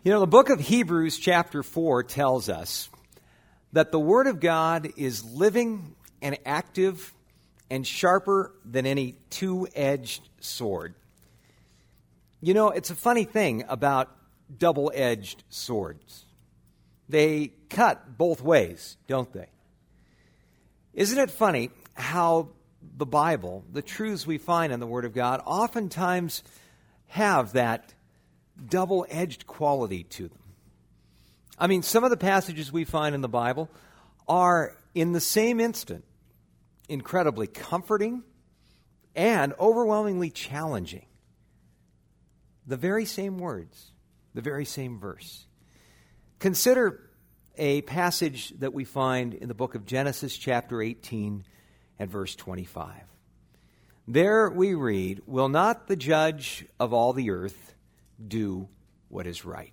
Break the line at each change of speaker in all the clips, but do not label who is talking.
You know, the book of Hebrews chapter 4 tells us that the Word of God is living and active and sharper than any two-edged sword. You know, it's a funny thing about double-edged swords. They cut both ways, don't they? Isn't it funny how the Bible, the truths we find in the Word of God, oftentimes have that double-edged quality to them? I mean, some of the passages we find in the Bible are, in the same instant, incredibly comforting and overwhelmingly challenging. The very same words, the very same verse. Consider a passage that we find in the book of Genesis chapter 18 and verse 25. There we read, "Will not the judge of all the earth do what is right?"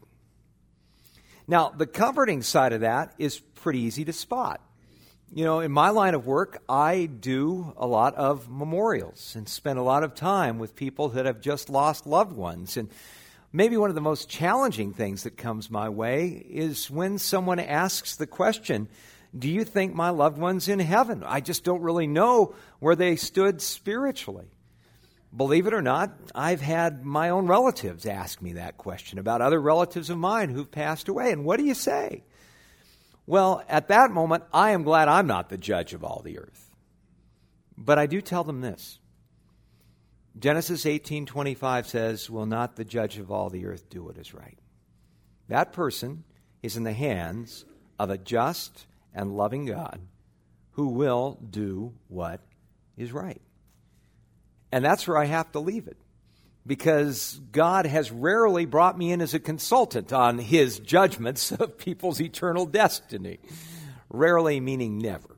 Now, the comforting side of that is pretty easy to spot. You know, in my line of work, I do a lot of memorials and spend a lot of time with people that have just lost loved ones. And maybe one of the most challenging things that comes my way is when someone asks the question, "Do you think my loved one's in heaven?" I just don't really know where they stood spiritually. Believe it or not, I've had my own relatives ask me that question about other relatives of mine who've passed away. And what do you say? Well, at that moment, I am glad I'm not the judge of all the earth. But I do tell them this. Genesis 18:25 says, "Will not the judge of all the earth do what is right?" That person is in the hands of a just and loving God who will do what is right. And that's where I have to leave it, because God has rarely brought me in as a consultant on His judgments of people's eternal destiny. Rarely meaning never.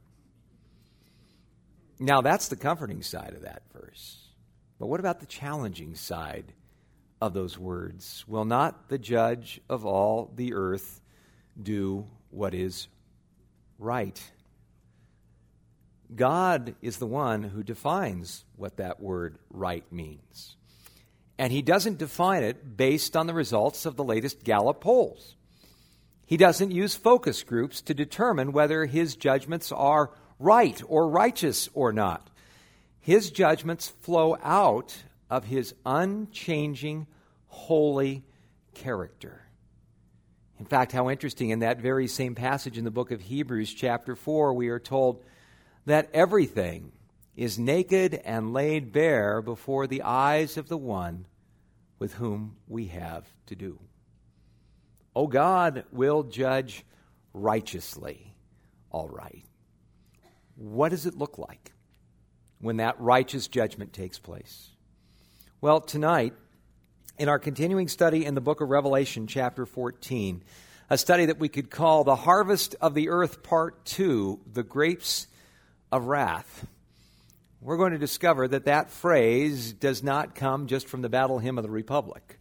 Now, that's the comforting side of that verse. But what about the challenging side of those words? "Will not the judge of all the earth do what is right?" God is the one who defines what that word right means. And He doesn't define it based on the results of the latest Gallup polls. He doesn't use focus groups to determine whether His judgments are right or righteous or not. His judgments flow out of His unchanging, holy character. In fact, how interesting, in that very same passage in the book of Hebrews chapter 4, we are told that everything is naked and laid bare before the eyes of the one with whom we have to do. Oh, God will judge righteously, all right. What does it look like when that righteous judgment takes place? Well, tonight, in our continuing study in the book of Revelation, chapter 14, a study that we could call The Harvest of the Earth, Part 2, The Grapes of Wrath, we're going to discover that that phrase does not come just from the Battle Hymn of the Republic,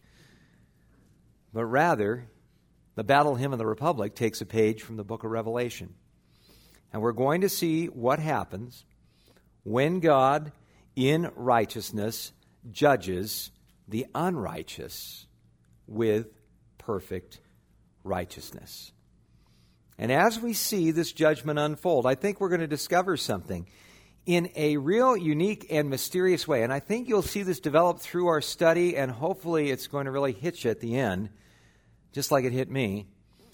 but rather the Battle Hymn of the Republic takes a page from the book of Revelation. And we're going to see what happens when God, in righteousness, judges the unrighteous with perfect righteousness. And as we see this judgment unfold, I think we're going to discover something in a real unique and mysterious way. And I think you'll see this develop through our study, and hopefully it's going to really hit you at the end, just like it hit me.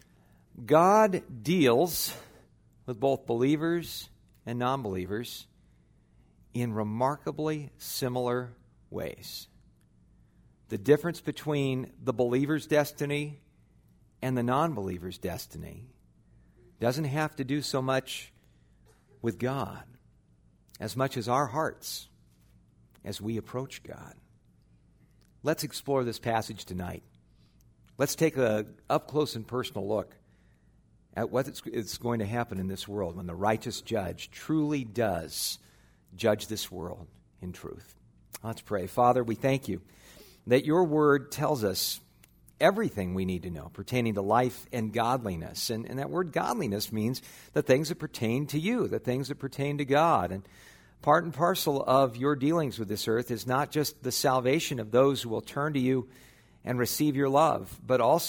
God deals with both believers and non-believers in remarkably similar ways. The difference between the believer's destiny and the non-believer's destiny doesn't have to do so much with God as much as our hearts as we approach God. Let's explore this passage tonight. Let's take a up-close and personal look at what is going to happen in this world when the righteous judge truly does judge this world in truth. Let's pray. Father, we thank you that your word tells us everything we need to know pertaining to life and godliness. And that word godliness means the things that pertain to you, the things that pertain to God. And part and parcel of your dealings with this earth is not just the salvation of those who will turn to you and receive your love, but also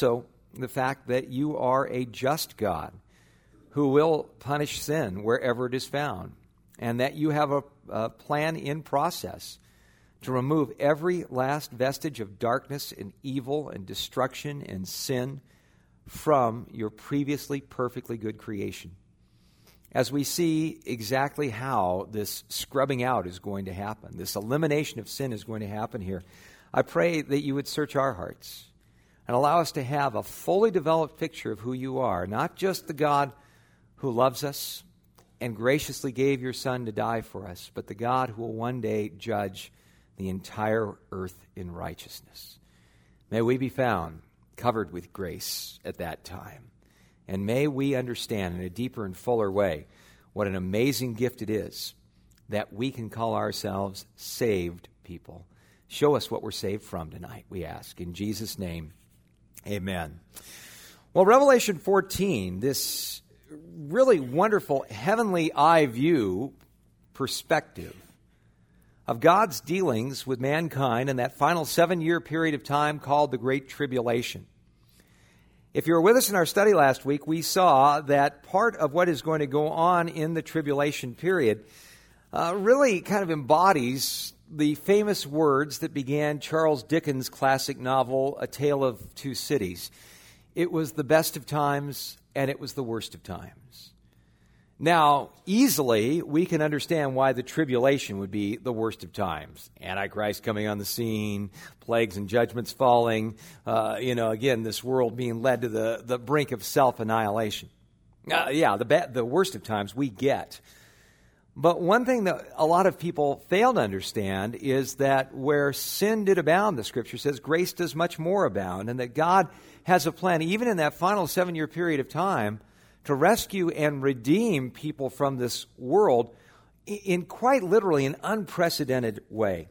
the fact that you are a just God who will punish sin wherever it is found, and that you have a plan in process to remove every last vestige of darkness and evil and destruction and sin from your previously perfectly good creation. As we see exactly how this scrubbing out is going to happen, this elimination of sin is going to happen here, I pray that you would search our hearts and allow us to have a fully developed picture of who you are, not just the God who loves us and graciously gave your Son to die for us, but the God who will one day judge the entire earth in righteousness. May we be found covered with grace at that time. And may we understand in a deeper and fuller way what an amazing gift it is that we can call ourselves saved people. Show us what we're saved from tonight, we ask. In Jesus' name, amen. Well, Revelation 14, this really wonderful heavenly eye view perspective of God's dealings with mankind in that final 7-year period of time called the Great Tribulation. If you were with us in our study last week, we saw that part of what is going to go on in the tribulation period really kind of embodies the famous words that began Charles Dickens' classic novel, A Tale of Two Cities. It was the best of times and it was the worst of times. Now, easily, we can understand why the tribulation would be the worst of times. Antichrist coming on the scene, plagues and judgments falling, again, this world being led to the brink of self-annihilation. The worst of times we get. But one thing that a lot of people fail to understand is that where sin did abound, the Scripture says, grace does much more abound, and that God has a plan, even in that final 7-year period of time, to rescue and redeem people from this world in quite literally an unprecedented way.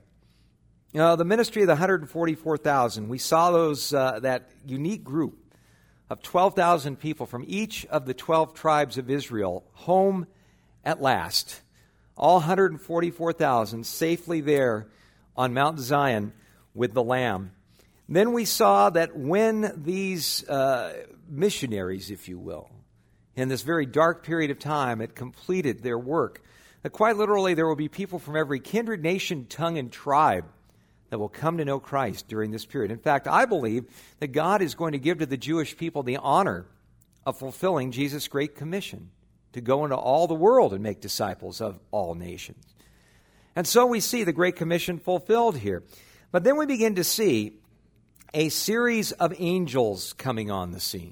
The ministry of the 144,000, we saw that unique group of 12,000 people from each of the 12 tribes of Israel home at last. All 144,000 safely there on Mount Zion with the Lamb. Then we saw that when these missionaries, if you will, in this very dark period of time, had completed their work, that quite literally there will be people from every kindred, nation, tongue, and tribe that will come to know Christ during this period. In fact, I believe that God is going to give to the Jewish people the honor of fulfilling Jesus' Great Commission to go into all the world and make disciples of all nations. And so we see the Great Commission fulfilled here. But then we begin to see a series of angels coming on the scene.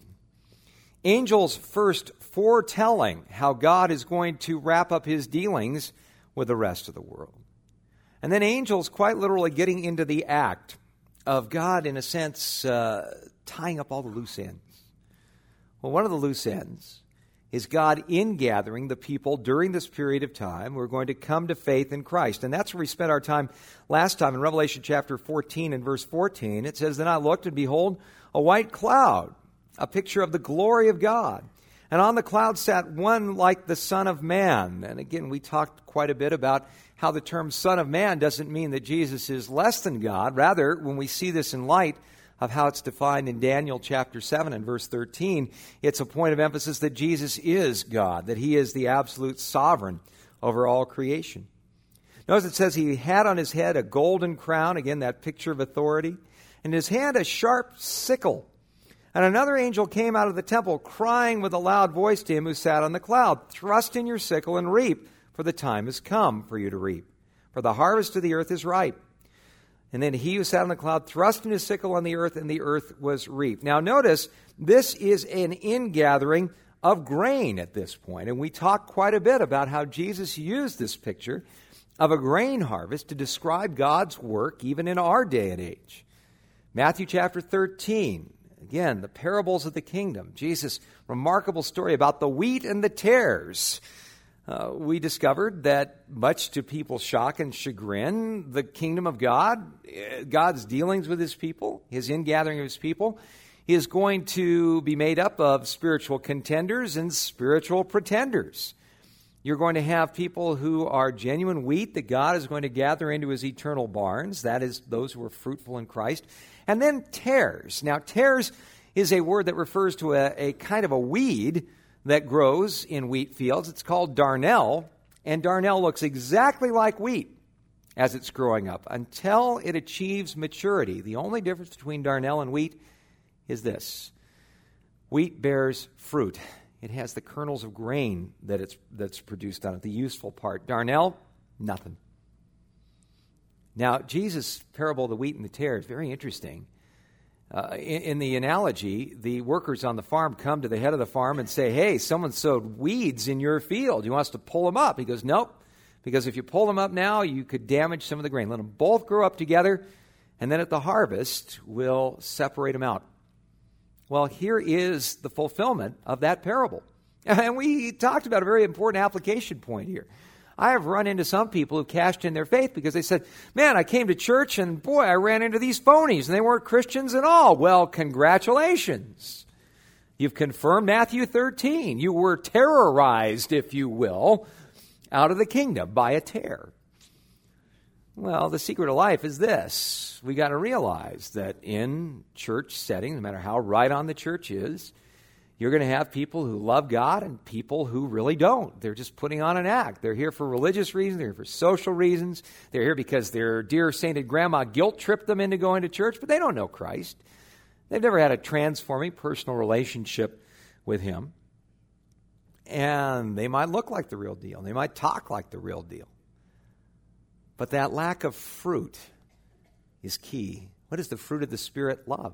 Angels first foretelling how God is going to wrap up his dealings with the rest of the world. And then angels quite literally getting into the act of God, in a sense, tying up all the loose ends. Well, one of the loose ends is God ingathering the people during this period of time who are going to come to faith in Christ. And that's where we spent our time last time in Revelation chapter 14 and verse 14. It says, "Then I looked, and behold, a white cloud, a picture of the glory of God. And on the cloud sat one like the Son of Man." And again, we talked quite a bit about how the term Son of Man doesn't mean that Jesus is less than God. Rather, when we see this in light of how it's defined in Daniel chapter 7 and verse 13, it's a point of emphasis that Jesus is God, that he is the absolute sovereign over all creation. Notice it says he had on his head a golden crown, again, that picture of authority, and in his hand a sharp sickle. And another angel came out of the temple, crying with a loud voice to him who sat on the cloud, "Thrust in your sickle and reap, for the time has come for you to reap. For the harvest of the earth is ripe." And then he who sat on the cloud thrust in his sickle on the earth, and the earth was reaped. Now notice, this is an ingathering of grain at this point. And we talked quite a bit about how Jesus used this picture of a grain harvest to describe God's work even in our day and age. Matthew chapter 13. Again, the parables of the kingdom. Jesus' remarkable story about the wheat and the tares. We discovered that, much to people's shock and chagrin, the kingdom of God, God's dealings with his people, his ingathering of his people, is going to be made up of spiritual contenders and spiritual pretenders. You're going to have people who are genuine wheat that God is going to gather into his eternal barns. That is, those who are fruitful in Christ. And then tares. Now, tares is a word that refers to a kind of a weed that grows in wheat fields. It's called darnel, and darnel looks exactly like wheat as it's growing up until it achieves maturity. The only difference between darnel and wheat is this. Wheat bears fruit. It has the kernels of grain that's produced on it, the useful part. Darnel, nothing. Now, Jesus' parable of the wheat and the tare is very interesting. In the analogy, the workers on the farm come to the head of the farm and say, hey, someone sowed weeds in your field. You want us to pull them up? He goes, nope, because if you pull them up now, you could damage some of the grain. Let them both grow up together, and then at the harvest, we'll separate them out. Well, here is the fulfillment of that parable. And we talked about a very important application point here. I have run into some people who cashed in their faith because they said, man, I came to church and boy, I ran into these phonies and they weren't Christians at all. Well, congratulations. You've confirmed Matthew 13. You were terrorized, if you will, out of the kingdom by a tare. Well, the secret of life is this. We got to realize that in church settings, no matter how right on the church is, you're going to have people who love God and people who really don't. They're just putting on an act. They're here for religious reasons. They're here for social reasons. They're here because their dear sainted grandma guilt-tripped them into going to church, but they don't know Christ. They've never had a transforming personal relationship with Him. And they might look like the real deal. They might talk like the real deal. But that lack of fruit is key. What is the fruit of the Spirit? Love.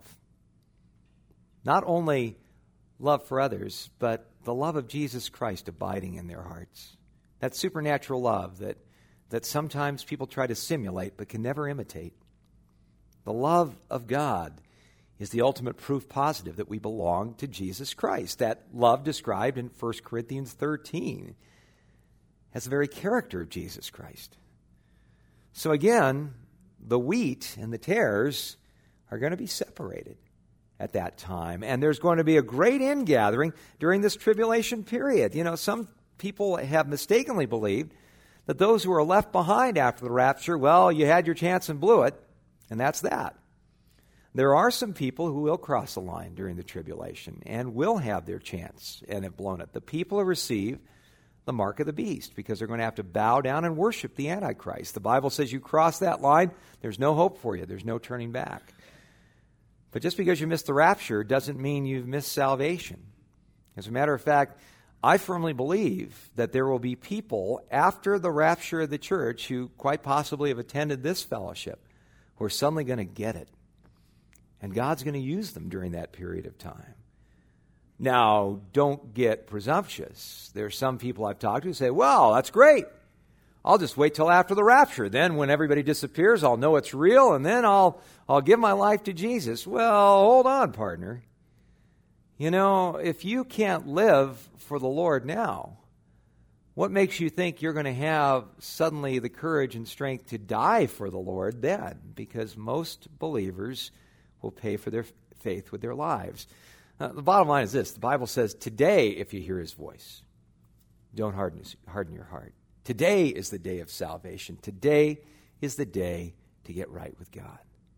Not only love for others, but the love of Jesus Christ abiding in their hearts. That supernatural love that sometimes people try to simulate but can never imitate. The love of God is the ultimate proof positive that we belong to Jesus Christ. That love described in 1 Corinthians 13 has the very character of Jesus Christ. So again, the wheat and the tares are going to be separated at that time. And there's going to be a great ingathering during this tribulation period. You know, some people have mistakenly believed that those who are left behind after the rapture, well, you had your chance and blew it, and that's that. There are some people who will cross the line during the tribulation and will have their chance and have blown it. The people who receive the mark of the beast, because they're going to have to bow down and worship the Antichrist. The Bible says you cross that line, there's no hope for you. There's no turning back. But just because you missed the rapture doesn't mean you've missed salvation. As a matter of fact, I firmly believe that there will be people after the rapture of the church who quite possibly have attended this fellowship who are suddenly going to get it. And God's going to use them during that period of time. Now, don't get presumptuous. There are some people I've talked to who say, well, that's great. I'll just wait till after the rapture. Then when everybody disappears, I'll know it's real, and then I'll give my life to Jesus. Well, hold on, partner. You know, if you can't live for the Lord now, what makes you think you're going to have suddenly the courage and strength to die for the Lord then? Because most believers will pay for their faith with their lives. The bottom line is this. The Bible says, today, if you hear His voice, don't harden your heart. Today is the day of salvation. Today is the day to get right with God.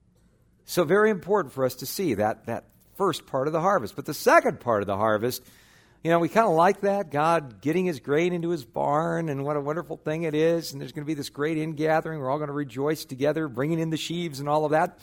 So very important for us to see that first part of the harvest. But the second part of the harvest, you know, we kind of like that, God getting His grain into His barn, and what a wonderful thing it is. And there's going to be this great ingathering. We're all going to rejoice together, bringing in the sheaves and all of that.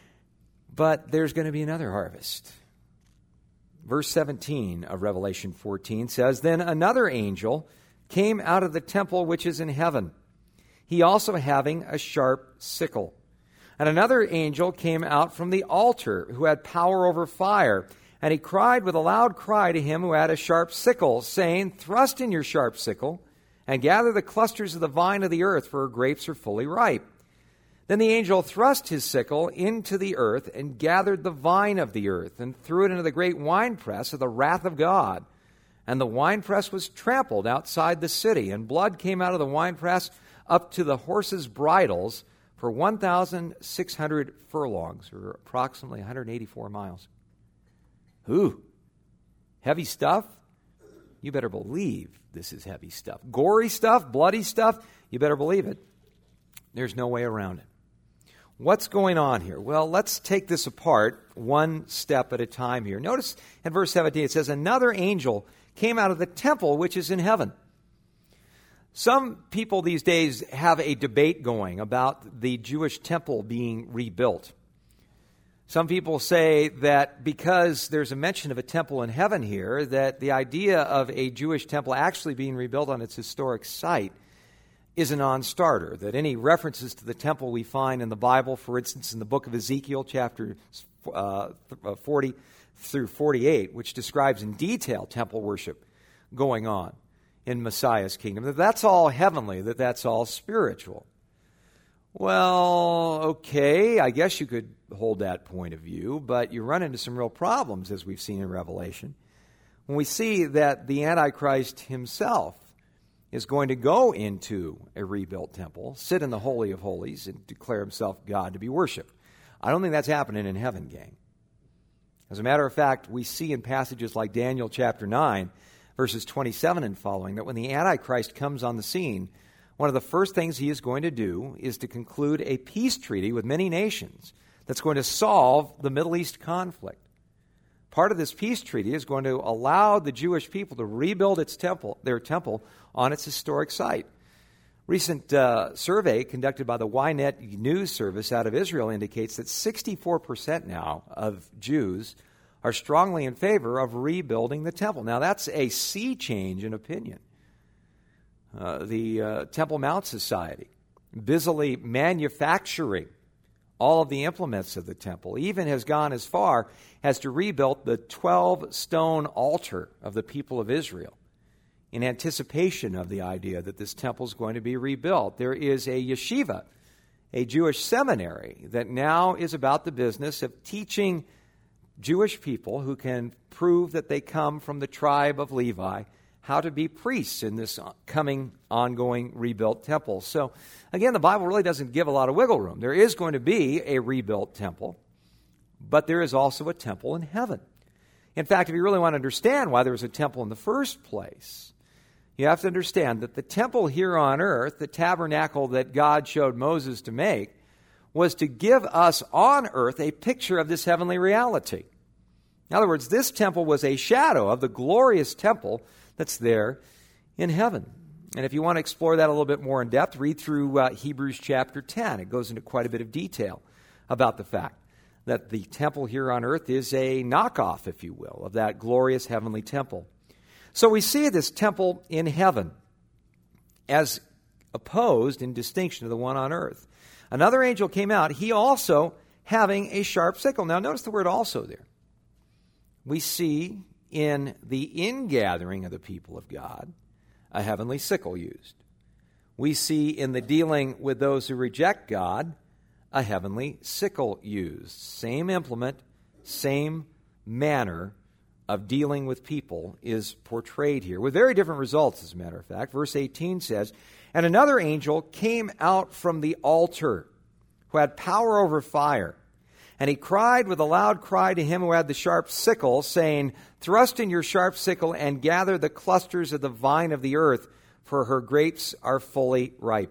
But there's going to be another harvest. Verse 17 of Revelation 14 says, Then another angel came out of the temple which is in heaven, he also having a sharp sickle. And another angel came out from the altar, who had power over fire. And he cried with a loud cry to him who had a sharp sickle, saying, Thrust in your sharp sickle, and gather the clusters of the vine of the earth, for her grapes are fully ripe. Then the angel thrust his sickle into the earth, and gathered the vine of the earth, and threw it into the great winepress of the wrath of God. And the winepress was trampled outside the city, and blood came out of the winepress up to the horses' bridles for 1,600 furlongs, or approximately 184 miles. Ooh, heavy stuff? You better believe this is heavy stuff. Gory stuff, bloody stuff, you better believe it. There's no way around it. What's going on here? Well, let's take this apart one step at a time here. Notice in verse 17 it says, another angel came out of the temple which is in heaven. Some people these days have a debate going about the Jewish temple being rebuilt. Some people say that because there's a mention of a temple in heaven here, that the idea of a Jewish temple actually being rebuilt on its historic site is a non-starter, that any references to the temple we find in the Bible, for instance, in the book of Ezekiel, chapter 40 through 48, which describes in detail temple worship going on in Messiah's kingdom, that that's all heavenly, that that's all spiritual. Well, okay, I guess you could hold that point of view, but you run into some real problems, as we've seen in Revelation, when we see that the Antichrist himself is going to go into a rebuilt temple, sit in the Holy of Holies, and declare himself God to be worshipped. I don't think that's happening in heaven, gang. As a matter of fact, we see in passages like Daniel chapter 9, verses 27 and following, that when the Antichrist comes on the scene, one of the first things he is going to do is to conclude a peace treaty with many nations that's going to solve the Middle East conflict. Part of this peace treaty is going to allow the Jewish people to rebuild their temple on its historic site. Recent survey conducted by the Ynet news service out of Israel indicates that 64% now of Jews are strongly in favor of rebuilding the temple. Now, that's a sea change in opinion. The Temple Mount Society, busily manufacturing all of the implements of the temple, even has gone as far as to rebuild the 12-stone altar of the people of Israel in anticipation of the idea that this temple is going to be rebuilt. There is a yeshiva, a Jewish seminary, that now is about the business of teaching Jewish people who can prove that they come from the tribe of Levi how to be priests in this coming, ongoing, rebuilt temple. So, again, the Bible really doesn't give a lot of wiggle room. There is going to be a rebuilt temple, but there is also a temple in heaven. In fact, if you really want to understand why there was a temple in the first place, you have to understand that the temple here on earth, the tabernacle that God showed Moses to make, was to give us on earth a picture of this heavenly reality. In other words, this temple was a shadow of the glorious temple that's there in heaven. And if you want to explore that a little bit more in depth, read through Hebrews chapter 10. It goes into quite a bit of detail about the fact that the temple here on earth is a knockoff, if you will, of that glorious heavenly temple. So we see this temple in heaven as opposed in distinction to the one on earth. Another angel came out, he also having a sharp sickle. Now notice the word also there. We see in the ingathering of the people of God a heavenly sickle used. We see in the dealing with those who reject God a heavenly sickle used. Same implement, same manner of dealing with people is portrayed here, with very different results, as a matter of fact. Verse 18 says, and another angel came out from the altar, who had power over fire. And he cried with a loud cry to him who had the sharp sickle, saying, thrust in your sharp sickle and gather the clusters of the vine of the earth, for her grapes are fully ripe.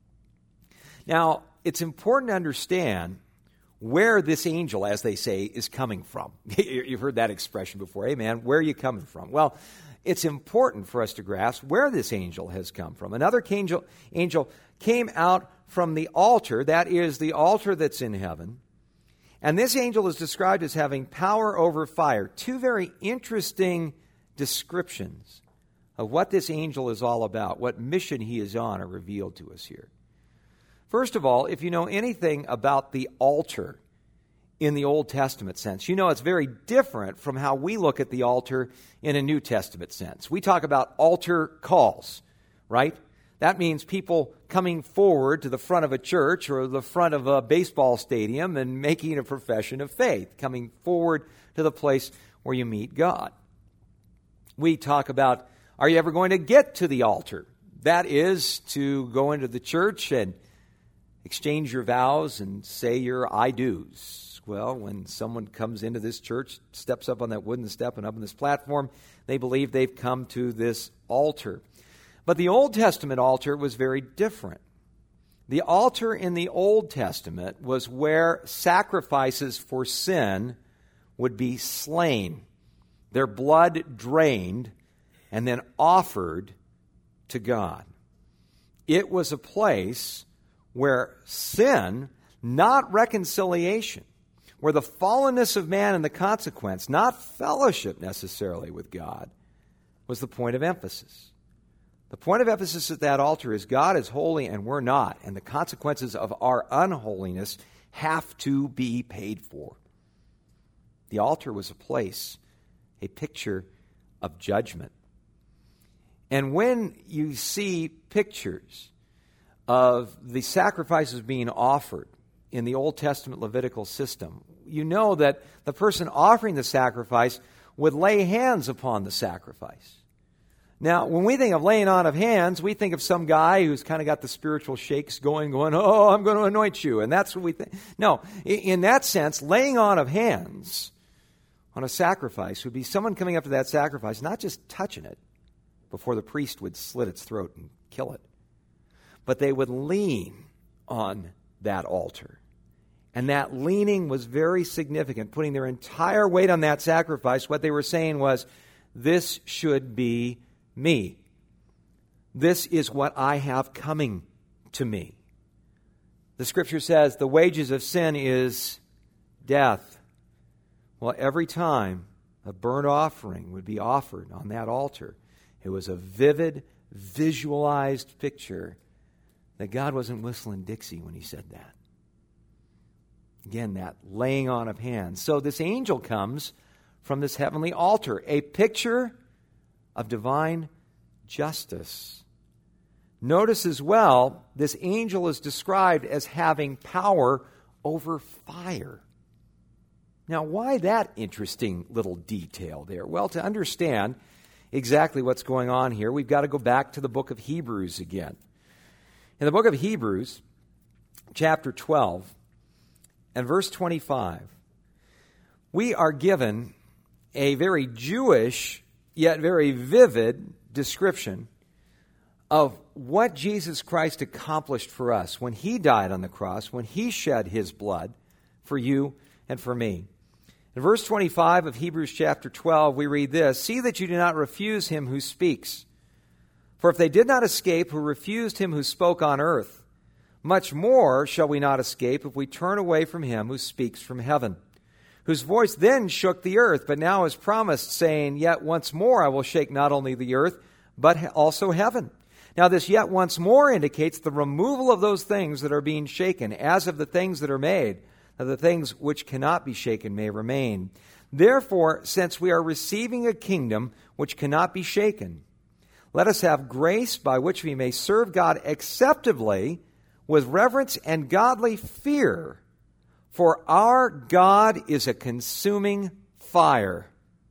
Now, it's important to understand where this angel, as they say, is coming from. You've heard that expression before. Hey, man, where are you coming from? Well, it's important for us to grasp where this angel has come from. Another angel came out from the altar, that is the altar that's in heaven. And this angel is described as having power over fire. Two very interesting descriptions of what this angel is all about, what mission he is on, are revealed to us here. First of all, if you know anything about the altar in the Old Testament sense, you know it's very different from how we look at the altar in a New Testament sense. We talk about altar calls, right? That means people coming forward to the front of a church or the front of a baseball stadium and making a profession of faith, coming forward to the place where you meet God. We talk about, are you ever going to get to the altar? That is to go into the church and exchange your vows and say your I do's. Well, when someone comes into this church, steps up on that wooden step and up on this platform, they believe they've come to this altar. But the Old Testament altar was very different. The altar in the Old Testament was where sacrifices for sin would be slain, their blood drained, and then offered to God. It was a place where sin, not reconciliation, where the fallenness of man and the consequence, not fellowship necessarily with God, was the point of emphasis. The point of emphasis at that altar is God is holy and we're not, and the consequences of our unholiness have to be paid for. The altar was a place, a picture of judgment. And when you see pictures of the sacrifices being offered in the Old Testament Levitical system, you know that the person offering the sacrifice would lay hands upon the sacrifice. Now, when we think of laying on of hands, we think of some guy who's kind of got the spiritual shakes going, oh, I'm going to anoint you. And that's what we think. No, in that sense, laying on of hands on a sacrifice would be someone coming up to that sacrifice, not just touching it before the priest would slit its throat and kill it, but they would lean on that altar. And that leaning was very significant, putting their entire weight on that sacrifice. What they were saying was, this should be me. This is what I have coming to me. The Scripture says the wages of sin is death. Well, every time a burnt offering would be offered on that altar, it was a vivid, visualized picture that God wasn't whistling Dixie when he said that. Again, that laying on of hands. So this angel comes from this heavenly altar, a picture of divine justice. Notice as well, this angel is described as having power over fire. Now, why that interesting little detail there? Well, to understand exactly what's going on here, we've got to go back to the book of Hebrews again. In the book of Hebrews, chapter 12, and verse 25, we are given a very Jewish, yet very vivid description of what Jesus Christ accomplished for us when he died on the cross, when he shed his blood for you and for me. In verse 25 of Hebrews chapter 12, we read this, "See that you do not refuse him who speaks. For if they did not escape who refused him who spoke on earth, much more shall we not escape if we turn away from him who speaks from heaven, whose voice then shook the earth, but now is promised, saying, Yet once more I will shake not only the earth, but also heaven. Now this yet once more indicates the removal of those things that are being shaken, as of the things that are made, that the things which cannot be shaken may remain. Therefore, since we are receiving a kingdom which cannot be shaken, let us have grace by which we may serve God acceptably with reverence and godly fear, for our God is a consuming fire."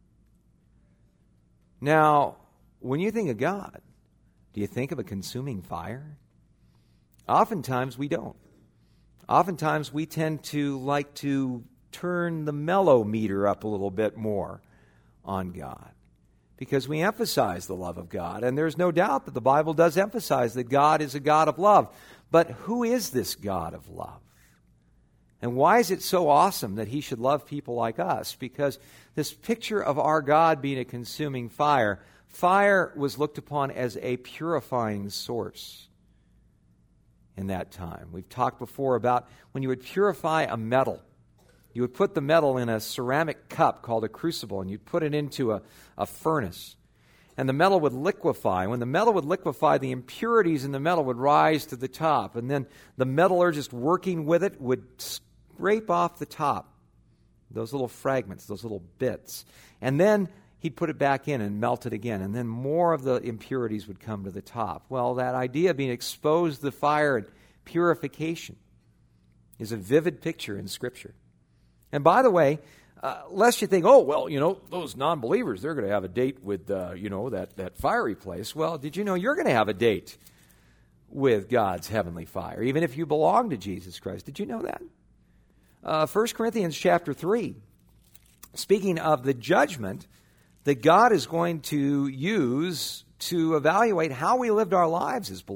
Now, when you think of God, do you think of a consuming fire? Oftentimes we don't. Oftentimes we tend to like to turn the mellow meter up a little bit more on God, because we emphasize the love of God. And there's no doubt that the Bible does emphasize that God is a God of love. But who is this God of love? And why is it so awesome that he should love people like us? Because this picture of our God being a consuming fire, fire was looked upon as a purifying source in that time. We've talked before about when you would purify a metal. You would put the metal in a ceramic cup called a crucible, and you'd put it into a furnace. And the metal would liquefy. When the metal would liquefy, the impurities in the metal would rise to the top. And then the metallurgist working with it would scrape off the top, those little fragments, those little bits. And then he'd put it back in and melt it again. And then more of the impurities would come to the top. Well, that idea of being exposed to the fire and purification is a vivid picture in Scripture. And by the way, lest you think, those non-believers, they're going to have a date with, that fiery place. Well, did you know you're going to have a date with God's heavenly fire, even if you belong to Jesus Christ? Did you know that? 1 Corinthians chapter 3, speaking of the judgment that God is going to use to evaluate how we lived our lives as believers.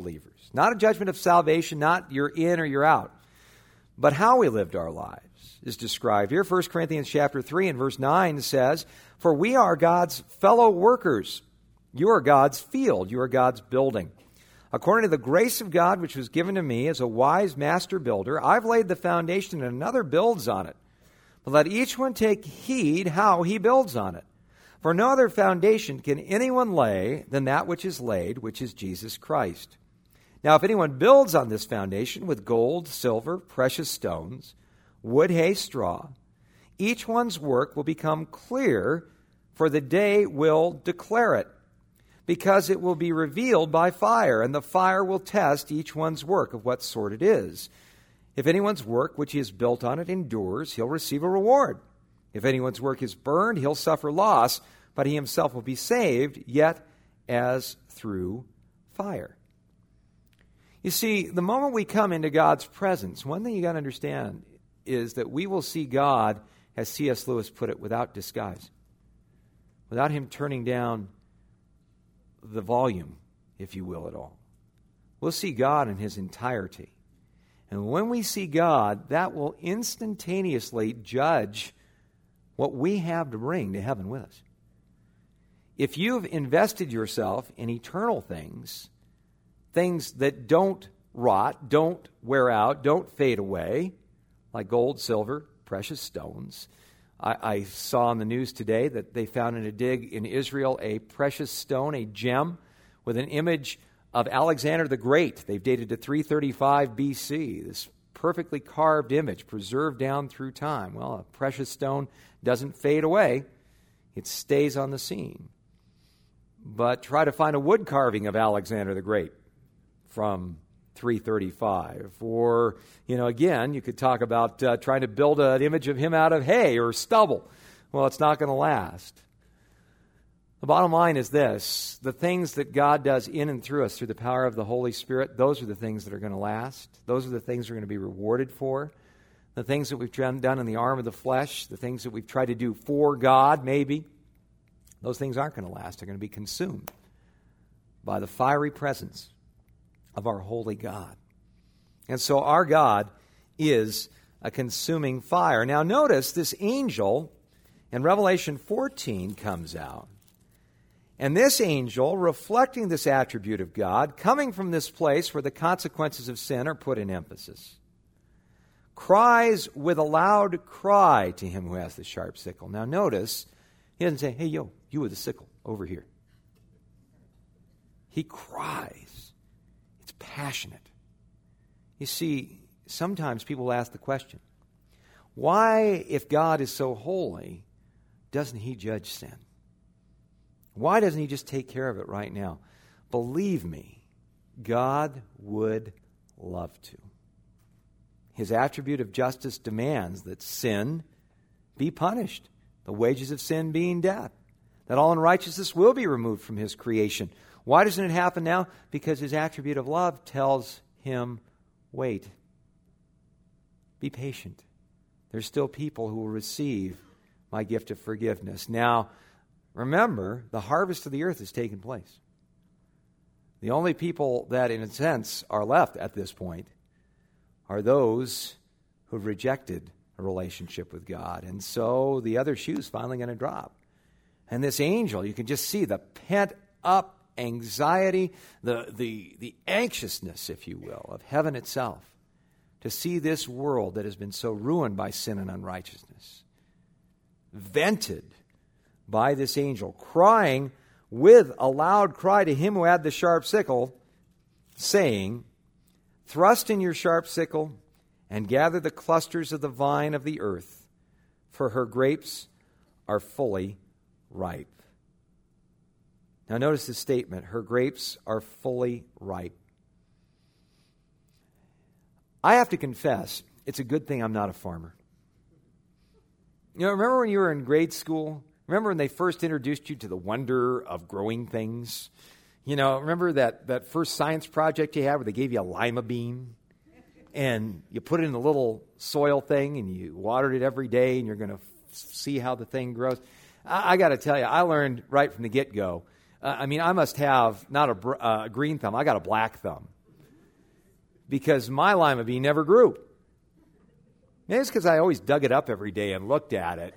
Not a judgment of salvation, not you're in or you're out. But how we lived our lives is described here. 1 Corinthians chapter 3 and verse 9 says, "For we are God's fellow workers. You are God's field. You are God's building. According to the grace of God which was given to me as a wise master builder, I've laid the foundation and another builds on it. But let each one take heed how he builds on it. For no other foundation can anyone lay than that which is laid, which is Jesus Christ. Now if anyone builds on this foundation with gold, silver, precious stones, wood, hay, straw, each one's work will become clear, for the day will declare it, because it will be revealed by fire, and the fire will test each one's work of what sort it is. If anyone's work which he has built on it endures, he'll receive a reward. If anyone's work is burned, he'll suffer loss, but he himself will be saved, yet as through fire." You see, the moment we come into God's presence, one thing you got to understand is that we will see God, as C.S. Lewis put it, without disguise. Without him turning down the volume, if you will, at all. We'll see God in his entirety. And when we see God, that will instantaneously judge what we have to bring to heaven with us. If you've invested yourself in eternal things, things that don't rot, don't wear out, don't fade away, like gold, silver, precious stones. I saw on the news today that they found in a dig in Israel a precious stone, a gem, with an image of Alexander the Great. They've dated to 335 BC. This perfectly carved image, preserved down through time. Well, a precious stone doesn't fade away. It stays on the scene. But try to find a wood carving of Alexander the Great from 335. Or, again, you could talk about trying to build an image of him out of hay or stubble. Well, it's not going to last. The bottom line is this: the things that God does in and through us through the power of the Holy Spirit, those are the things that are going to last. Those are the things we're going to be rewarded for. The things that we've done in the arm of the flesh, the things that we've tried to do for God, maybe, those things aren't going to last. They're going to be consumed by the fiery presence of our holy God. And so our God is a consuming fire. Now notice this angel in Revelation 14 comes out. And this angel, reflecting this attribute of God, coming from this place where the consequences of sin are put in emphasis, cries with a loud cry to him who has the sharp sickle. Now notice, he doesn't say, "Hey, you with the sickle, over here." He cries. It's passionate. You see, sometimes people ask the question, why, if God is so holy, doesn't he judge sin? Why doesn't he just take care of it right now? Believe me, God would love to. His attribute of justice demands that sin be punished, the wages of sin being death, that all unrighteousness will be removed from his creation. Why doesn't it happen now? Because his attribute of love tells him, wait, be patient. There's still people who will receive my gift of forgiveness. Now, remember, the harvest of the earth has taken place. The only people that, in a sense, are left at this point are those who have rejected a relationship with God. And so the other shoe's finally going to drop. And this angel, you can just see the pent-up anxiety, the anxiousness, if you will, of heaven itself to see this world that has been so ruined by sin and unrighteousness vented by this angel, crying with a loud cry to him who had the sharp sickle, saying, "Thrust in your sharp sickle and gather the clusters of the vine of the earth, for her grapes are fully ripe." Now notice the statement, her grapes are fully ripe. I have to confess, it's a good thing I'm not a farmer. Remember when you were in grade school? Remember when they first introduced you to the wonder of growing things? Remember that first science project you had where they gave you a lima bean? And you put it in a little soil thing and you watered it every day and you're going to see how the thing grows. I got to tell you, I learned right from the get-go. I must have not a green thumb, I got a black thumb. because my lima bean never grew. Maybe it's because I always dug it up every day and looked at it,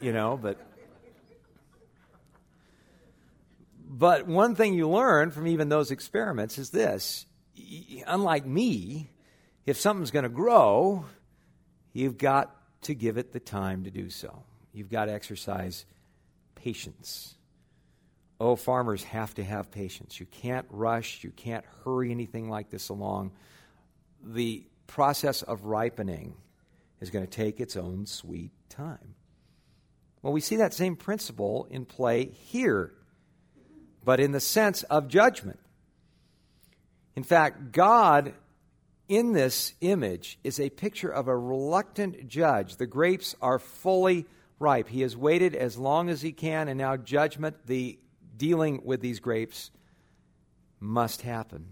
But one thing you learn from even those experiments is this. Unlike me, if something's going to grow, you've got to give it the time to do so. You've got to exercise patience. Oh, farmers have to have patience. You can't rush. You can't hurry anything like this along. The process of ripening is going to take its own sweet time. Well, we see that same principle in play here, but in the sense of judgment. In fact, God in this image is a picture of a reluctant judge. The grapes are fully ripe. He has waited as long as he can, and now judgment, the dealing with these grapes, must happen.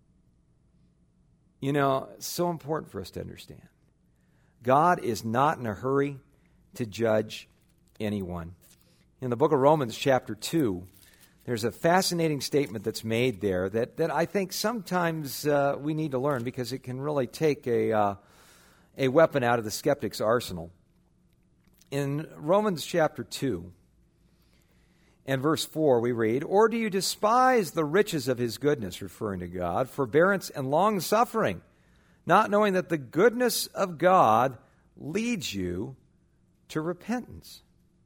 It's so important for us to understand. God is not in a hurry to judge anyone. In the book of Romans, chapter 2, there's a fascinating statement that's made there that I think sometimes we need to learn, because it can really take a weapon out of the skeptic's arsenal. In Romans chapter 2 and verse 4, we read, "Or do you despise the riches of his goodness," referring to God, "forbearance and long-suffering, not knowing that the goodness of God leads you to repentance?"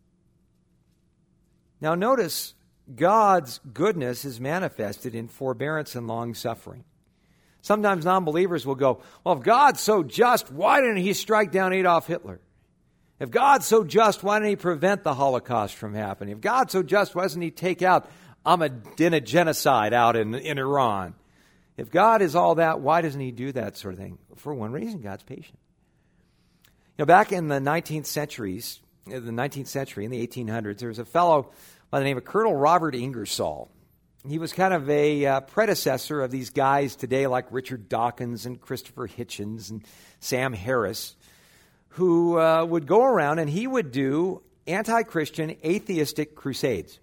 Now notice, God's goodness is manifested in forbearance and long-suffering. Sometimes non-believers will go, well, if God's so just, why didn't he strike down Adolf Hitler? If God's so just, why didn't he prevent the Holocaust from happening? If God's so just, why doesn't he take out Ahmadinejad genocide out in Iran? If God is all that, why doesn't he do that sort of thing? For one reason, God's patient. Back in the 19th century, in the 1800s, there was a fellow by the name of Colonel Robert Ingersoll. He was kind of a predecessor of these guys today like Richard Dawkins and Christopher Hitchens and Sam Harris, who would go around and he would do anti-Christian atheistic crusades.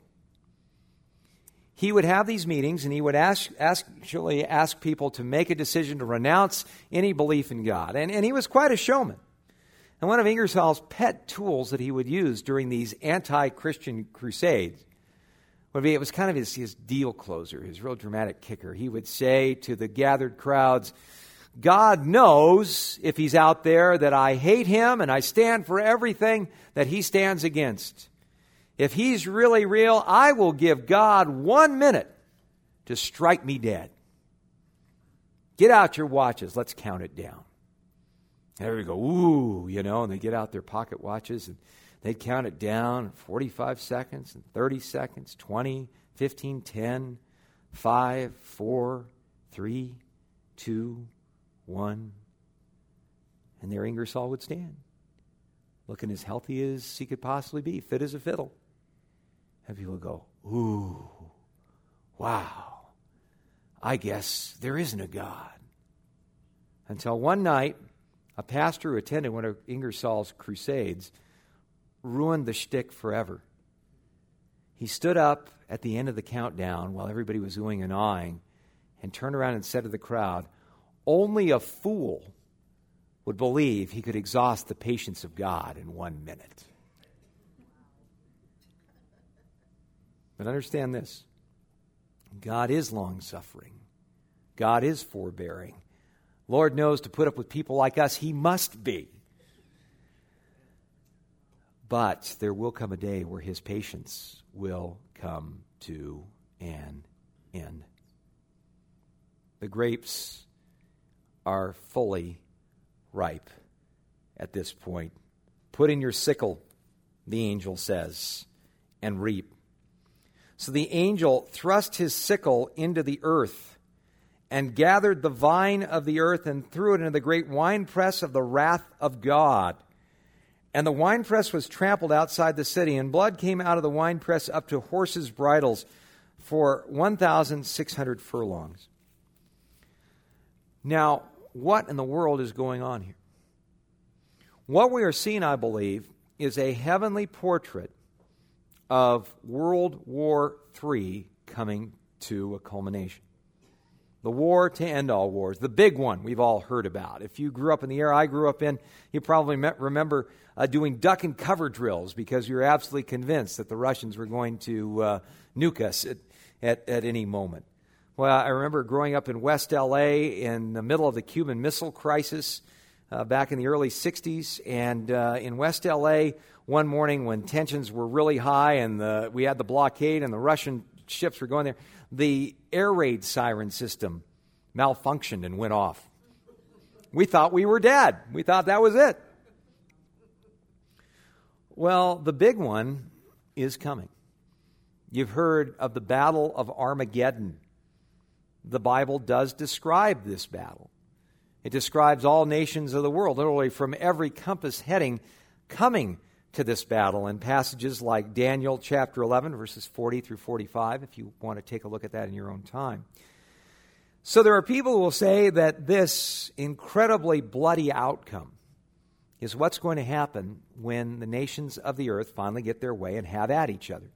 He would have these meetings and he would actually ask people to make a decision to renounce any belief in God. And he was quite a showman. And one of Ingersoll's pet tools that he would use during these anti-Christian crusades would be, it was kind of his deal closer, his real dramatic kicker. He would say to the gathered crowds, "God knows, if he's out there, that I hate him and I stand for everything that he stands against. If he's really real, I will give God 1 minute to strike me dead. Get out your watches. Let's count it down." There we go, ooh, and they get out their pocket watches and they'd count it down, 45 seconds and 30 seconds, 20, 15, 10, 5, 4, 3, 2, 1. And there Ingersoll would stand, looking as healthy as he could possibly be, fit as a fiddle. And people would go, ooh, wow, I guess there isn't a God. Until one night, a pastor who attended one of Ingersoll's crusades ruined the shtick forever. He stood up at the end of the countdown while everybody was oohing and aahing and turned around and said to the crowd, "Only a fool would believe he could exhaust the patience of God in 1 minute." But understand this. God is long-suffering. God is forbearing. Lord knows to put up with people like us, he must be. But there will come a day where his patience will come to an end. The grapes are fully ripe at this point. Put in your sickle, the angel says, and reap. So the angel thrust his sickle into the earth and gathered the vine of the earth and threw it into the great winepress of the wrath of God. And the winepress was trampled outside the city, and blood came out of the winepress up to horses' bridles for 1,600 furlongs. Now, what in the world is going on here? What we are seeing, I believe, is a heavenly portrait of World War III coming to a culmination. The war to end all wars. The big one we've all heard about. If you grew up in the era I grew up in, you probably remember doing duck and cover drills because you were absolutely convinced that the Russians were going to nuke us at any moment. Well, I remember growing up in West L.A. in the middle of the Cuban Missile Crisis back in the early 60s. And in West L.A., one morning when tensions were really high and we had the blockade and the Russian ships were going there, the air raid siren system malfunctioned and went off. We thought we were dead. We thought that was it. Well, the big one is coming. You've heard of the Battle of Armageddon. The Bible does describe this battle. It describes all nations of the world, literally from every compass heading, coming to this battle in passages like Daniel chapter 11, verses 40 through 45, if you want to take a look at that in your own time. So there are people who will say that this incredibly bloody outcome is what's going to happen when the nations of the earth finally get their way and have at each other.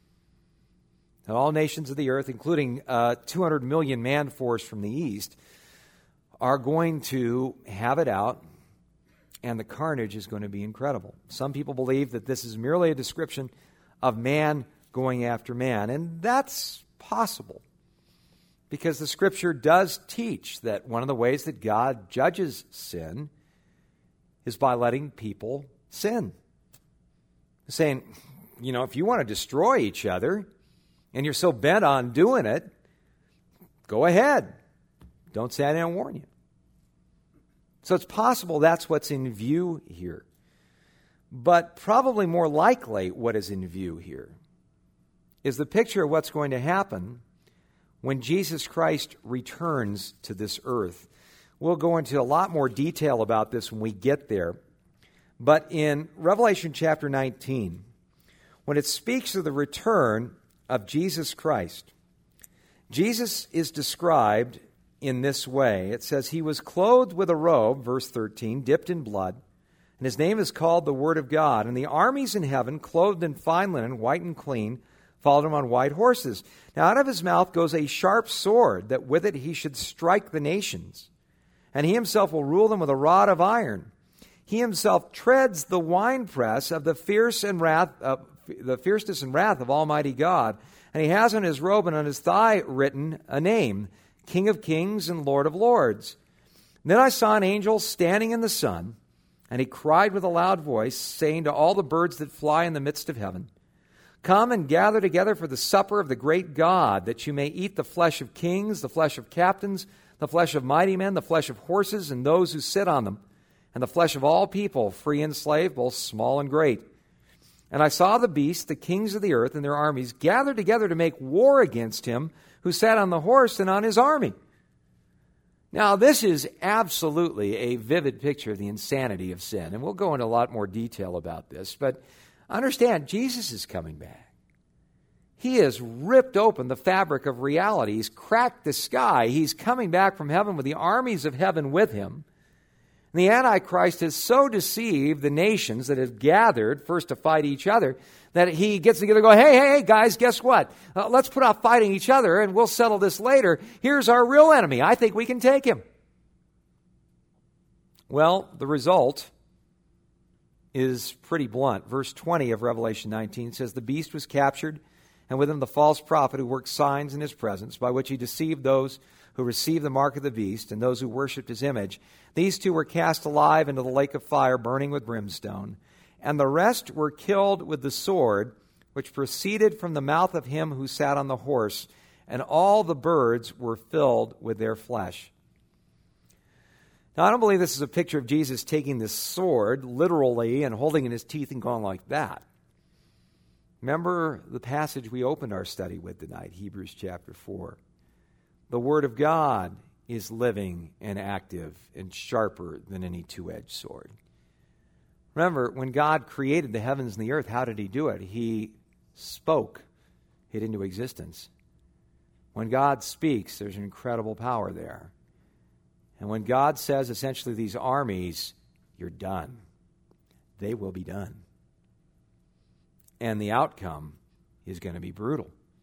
And all nations of the earth, including 200 million man force from the east, are going to have it out, and the carnage is going to be incredible. Some people believe that this is merely a description of man going after man, and that's possible because the Scripture does teach that one of the ways that God judges sin is by letting people sin. Saying, if you want to destroy each other and you're so bent on doing it, go ahead. Don't say I didn't warn you. So it's possible that's what's in view here. But probably more likely what is in view here is the picture of what's going to happen when Jesus Christ returns to this earth. We'll go into a lot more detail about this when we get there. But in Revelation chapter 19, when it speaks of the return of Jesus Christ, Jesus is described in this way. It says, he was clothed with a robe, verse 13, dipped in blood, and his name is called the Word of God. And the armies in heaven, clothed in fine linen, white and clean, followed him on white horses. Now out of his mouth goes a sharp sword, that with it he should strike the nations. And he himself will rule them with a rod of iron. He himself treads the winepress of the fierceness and wrath of Almighty God. And he has on his robe and on his thigh written a name, King of Kings and Lord of Lords. Then I saw an angel standing in the sun, and he cried with a loud voice, saying to all the birds that fly in the midst of heaven, come and gather together for the supper of the great God, that you may eat the flesh of kings, the flesh of captains, the flesh of mighty men, the flesh of horses and those who sit on them, and the flesh of all people, free and slave, both small and great. And I saw the beast, the kings of the earth and their armies, gathered together to make war against him who sat on the horse and on his army. Now, this is absolutely a vivid picture of the insanity of sin, and we'll go into a lot more detail about this. But understand, Jesus is coming back. He has ripped open the fabric of reality. He's cracked the sky. He's coming back from heaven with the armies of heaven with him. And the Antichrist has so deceived the nations that have gathered first to fight each other that he gets together and go, hey, guys, guess what? Let's put off fighting each other and we'll settle this later. Here's our real enemy. I think we can take him. Well, the result is pretty blunt. Verse 20 of Revelation 19 says, the beast was captured, and with him the false prophet who worked signs in his presence, by which he deceived those who received the mark of the beast and those who worshipped his image. These two were cast alive into the lake of fire, burning with brimstone. And the rest were killed with the sword, which proceeded from the mouth of him who sat on the horse, and all the birds were filled with their flesh. Now, I don't believe this is a picture of Jesus taking this sword literally and holding it in his teeth and going like that. Remember the passage we opened our study with tonight, Hebrews chapter 4. The Word of God is living and active and sharper than any two-edged sword. Remember, when God created the heavens and the earth, how did he do it? He spoke it into existence. When God speaks, there's an incredible power there. And when God says, essentially, these armies, you're done, they will be done. And the outcome is going to be brutal.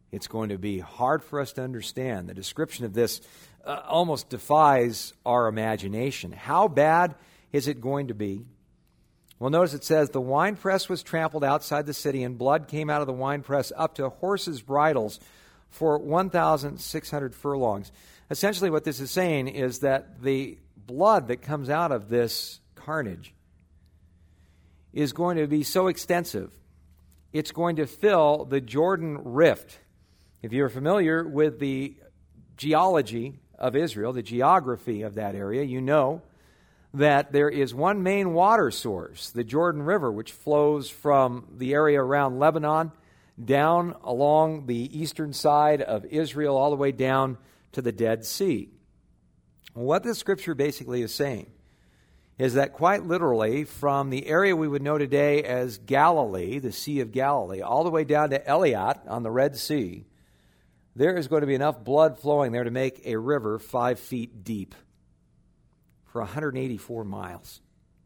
It's going to be hard for us to understand. The description of this almost defies our imagination. How bad is it going to be? Well, notice it says, the winepress was trampled outside the city, and blood came out of the winepress up to horses' bridles for 1,600 furlongs. Essentially what this is saying is that the blood that comes out of this carnage is going to be so extensive, it's going to fill the Jordan Rift. If you're familiar with the geology of Israel, the geography of that area, you know that there is one main water source, the Jordan River, which flows from the area around Lebanon down along the eastern side of Israel all the way down to the Dead Sea. What this scripture basically is saying is that quite literally from the area we would know today as Galilee, the Sea of Galilee, all the way down to Eliat on the Red Sea, there is going to be enough blood flowing there to make a river 5 feet deep for 184 miles.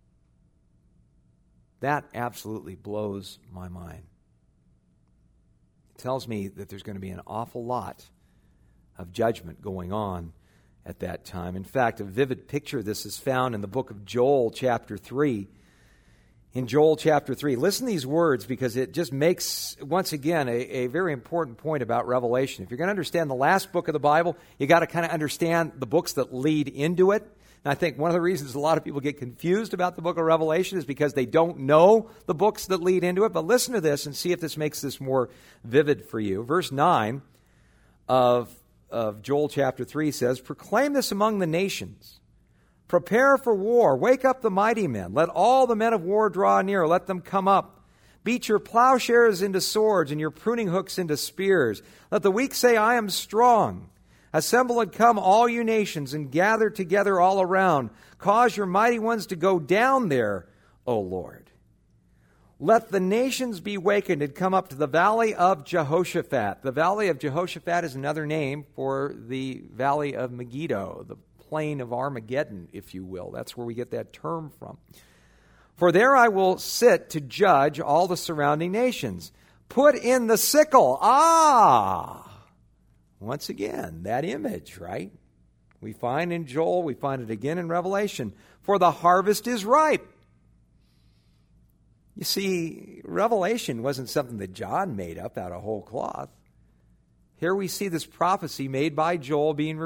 That absolutely blows my mind. It tells me that there's going to be an awful lot of judgment going on at that time. In fact, a vivid picture of this is found in the book of Joel, chapter 3. In Joel chapter 3, listen to these words because it just makes, once again, a very important point about Revelation. If you're going to understand the last book of the Bible, you got to kind of understand the books that lead into it. And I think one of the reasons a lot of people get confused about the book of Revelation is because they don't know the books that lead into it. But listen to this and see if this makes this more vivid for you. Verse 9 of Joel chapter 3 says, "Proclaim this among the nations. Prepare for war. Wake up the mighty men. Let all the men of war draw near. Let them come up. Beat your plowshares into swords and your pruning hooks into spears. Let the weak say, I am strong. Assemble and come, all you nations, and gather together all around. Cause your mighty ones to go down there, O Lord. Let the nations be wakened and come up to the valley of Jehoshaphat." The valley of Jehoshaphat is another name for the valley of Megiddo, the plain of Armageddon, if you will. That's where we get that term from. "For there I will sit to judge all the surrounding nations. Put in the sickle." Once again, that image, right? We find in Joel, we find it again in Revelation. "For the harvest is ripe." You see, Revelation wasn't something that John made up out of whole cloth. Here we see this prophecy made by Joel being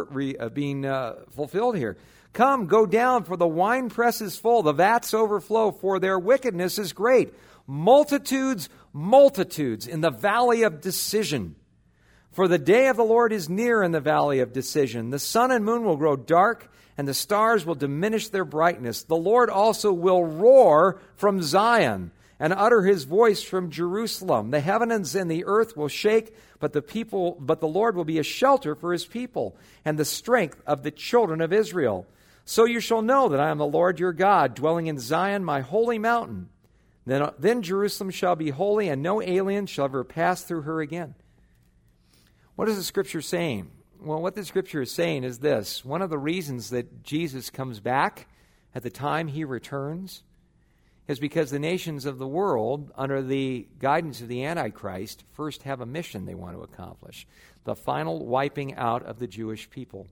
fulfilled here. "Come, go down, for the winepress is full, the vats overflow, for their wickedness is great. Multitudes, multitudes in the valley of decision. For the day of the Lord is near in the valley of decision. The sun and moon will grow dark, and the stars will diminish their brightness. The Lord also will roar from Zion and utter his voice from Jerusalem. The heavens and the earth will shake, but the Lord will be a shelter for his people and the strength of the children of Israel. So you shall know that I am the Lord your God, dwelling in Zion, my holy mountain. Then Jerusalem shall be holy, and no alien shall ever pass through her again." What is the Scripture saying? Well, what the Scripture is saying is this. One of the reasons that Jesus comes back at the time he returns is because the nations of the world, under the guidance of the Antichrist, first have a mission they want to accomplish: the final wiping out of the Jewish people.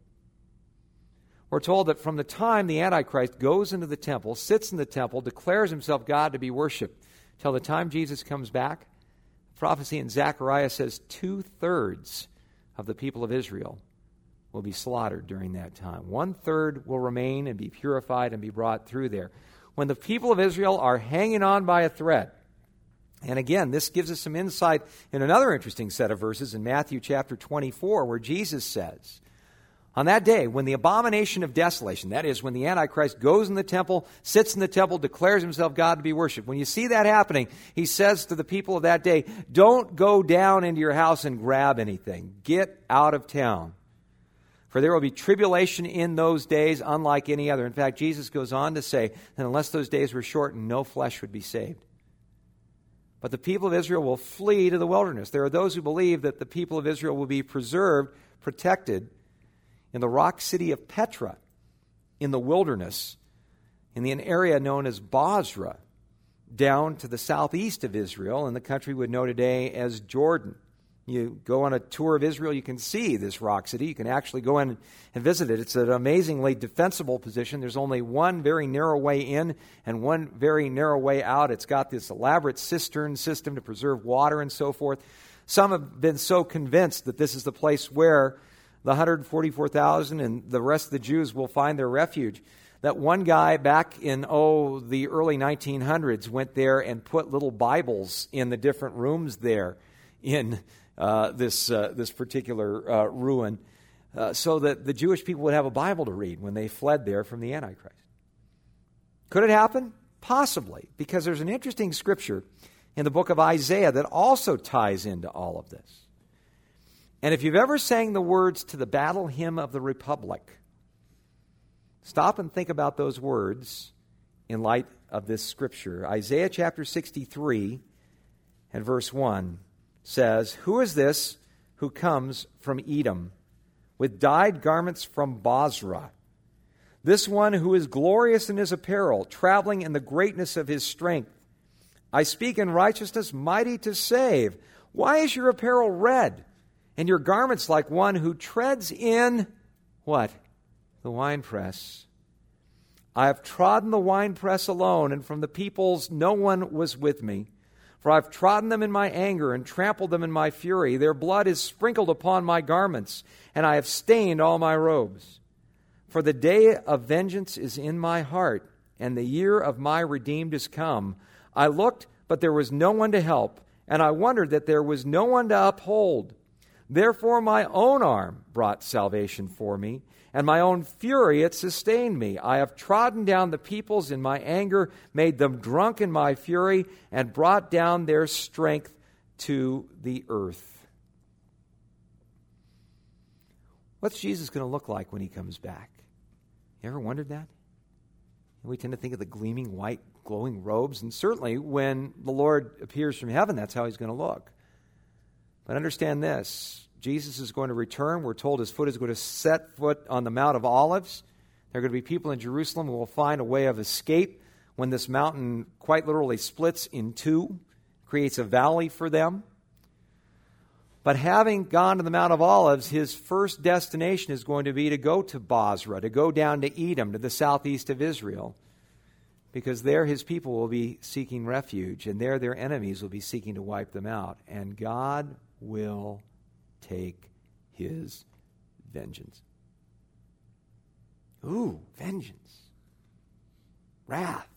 We're told that from the time the Antichrist goes into the temple, sits in the temple, declares himself God to be worshipped, till the time Jesus comes back, prophecy in Zechariah says 2/3 of the people of Israel will be slaughtered during that time. 1/3 will remain and be purified and be brought through there. When the people of Israel are hanging on by a thread, and again, this gives us some insight in another interesting set of verses in Matthew chapter 24, where Jesus says, on that day, when the abomination of desolation, that is, when the Antichrist goes in the temple, sits in the temple, declares himself God to be worshipped, when you see that happening, he says to the people of that day, don't go down into your house and grab anything. Get out of town. For there will be tribulation in those days unlike any other. In fact, Jesus goes on to say that unless those days were shortened, no flesh would be saved. But the people of Israel will flee to the wilderness. There are those who believe that the people of Israel will be preserved, protected, in the rock city of Petra, in the wilderness, in an area known as Bozrah, down to the southeast of Israel, in the country we know today as Jordan. You go on a tour of Israel, you can see this rock city. You can actually go in and visit it. It's an amazingly defensible position. There's only one very narrow way in and one very narrow way out. It's got this elaborate cistern system to preserve water and so forth. Some have been so convinced that this is the place where the 144,000 and the rest of the Jews will find their refuge, that one guy back in, the early 1900s went there and put little Bibles in the different rooms there in this particular ruin, so that the Jewish people would have a Bible to read when they fled there from the Antichrist. Could it happen? Possibly, because there's an interesting scripture in the book of Isaiah that also ties into all of this. And if you've ever sang the words to the Battle Hymn of the Republic, stop and think about those words in light of this scripture. Isaiah chapter 63 and verse 1 says, "Who is this who comes from Edom with dyed garments from Bozrah? This one who is glorious in his apparel, traveling in the greatness of his strength. I speak in righteousness, mighty to save. Why is your apparel red, and your garments like one who treads in," what? "The winepress. I have trodden the winepress alone, and from the peoples no one was with me. For I have trodden them in my anger and trampled them in my fury. Their blood is sprinkled upon my garments, and I have stained all my robes. For the day of vengeance is in my heart, and the year of my redeemed is come. I looked, but there was no one to help, and I wondered that there was no one to uphold. Therefore my own arm brought salvation for me, and my own fury it sustained me. I have trodden down the peoples in my anger, made them drunk in my fury, and brought down their strength to the earth." What's Jesus going to look like when he comes back? You ever wondered that? We tend to think of the gleaming white, glowing robes, and certainly when the Lord appears from heaven, that's how he's going to look. But understand this. Jesus is going to return. We're told his foot is going to set foot on the Mount of Olives. There are going to be people in Jerusalem who will find a way of escape when this mountain quite literally splits in two, creates a valley for them. But having gone to the Mount of Olives, his first destination is going to be to go to Bozrah, to go down to Edom, to the southeast of Israel, because there his people will be seeking refuge, and there their enemies will be seeking to wipe them out. And God will take his vengeance. Ooh, vengeance. Wrath.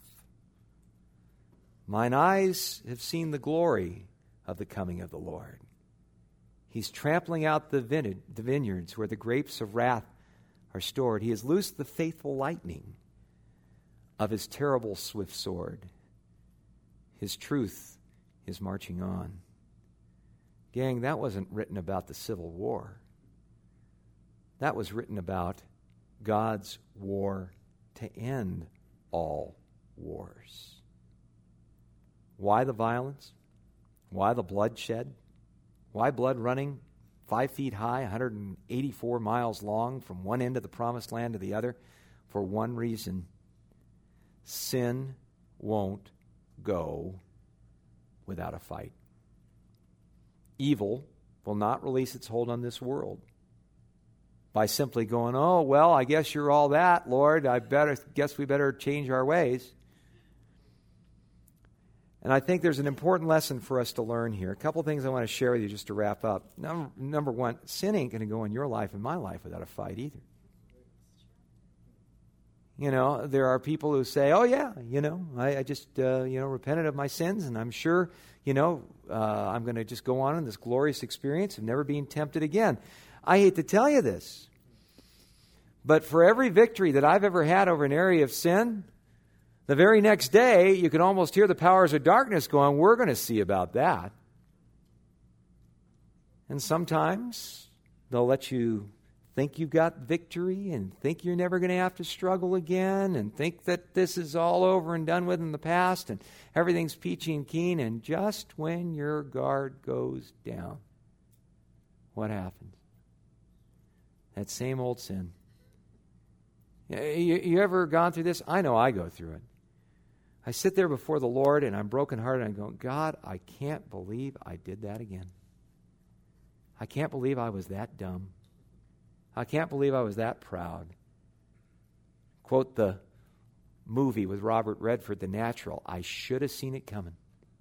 Mine eyes have seen the glory of the coming of the Lord. He's trampling out the vineyards where the grapes of wrath are stored. He has loosed the faithful lightning of his terrible swift sword. His truth is marching on. Gang, that wasn't written about the Civil War. That was written about God's war to end all wars. Why the violence? Why the bloodshed? Why blood running 5 feet high, 184 miles long from one end of the promised land to the other? For one reason. Sin won't go without a fight. Evil will not release its hold on this world by simply going, "Oh, well, I guess you're all that, Lord. Guess we better change our ways." And I think there's an important lesson for us to learn here. A couple things I want to share with you just to wrap up. Number one, sin ain't going to go in your life and my life without a fight either. You know, there are people who say, "Oh yeah, I just repented of my sins, and I'm sure, I'm going to just go on in this glorious experience of never being tempted again." I hate to tell you this, but for every victory that I've ever had over an area of sin, the very next day you can almost hear the powers of darkness going, "We're going to see about that." And sometimes they'll let you think you've got victory and think you're never going to have to struggle again and think that this is all over and done with in the past and everything's peachy and keen, and just when your guard goes down, what happens? That same old sin. You ever gone through this? I know I go through it. I sit there before the Lord and I'm brokenhearted and I go, "God, I can't believe I did that again. I can't believe I was that dumb. I can't believe I was that proud. Quote the movie with Robert Redford, The Natural, I should have seen it coming.